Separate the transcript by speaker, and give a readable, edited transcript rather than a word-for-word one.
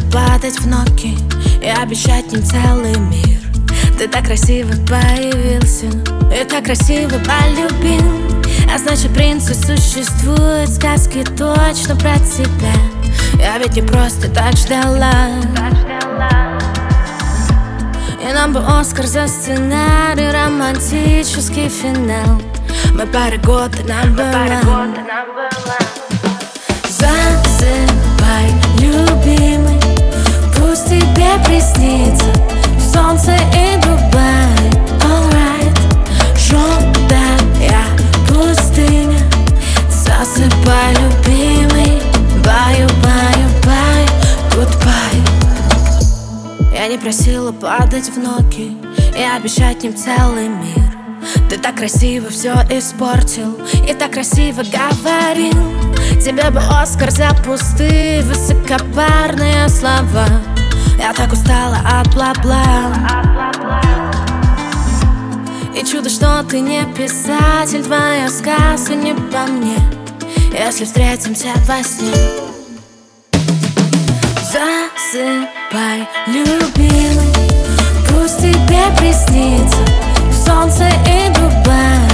Speaker 1: падать в ноги и обещать им целый мир. Ты так красиво появился и так красиво полюбил, а значит, принцы существуют, сказки точно про тебя. Я ведь не просто так ждала. И нам бы Оскар за сценарий, романтический финал. Мы пара год нам была. Засыпай, любимый, пусть тебе приснится солнце и Дубай. Alright, желтая пустыня. Засыпай, любимый, баю, баю, бай, goodbye. Я не просила падать в ноги и обещать им целый мир. Ты так красиво все испортил и так красиво говорил. Тебе бы Оскар за пустые высокопарные слова. Я так устала от бла-бла. И чудо, что ты не писатель, твоя сказка не по мне, если встретимся во сне. Засыпай, любимый, пусть тебе приснится солнце и Дубай.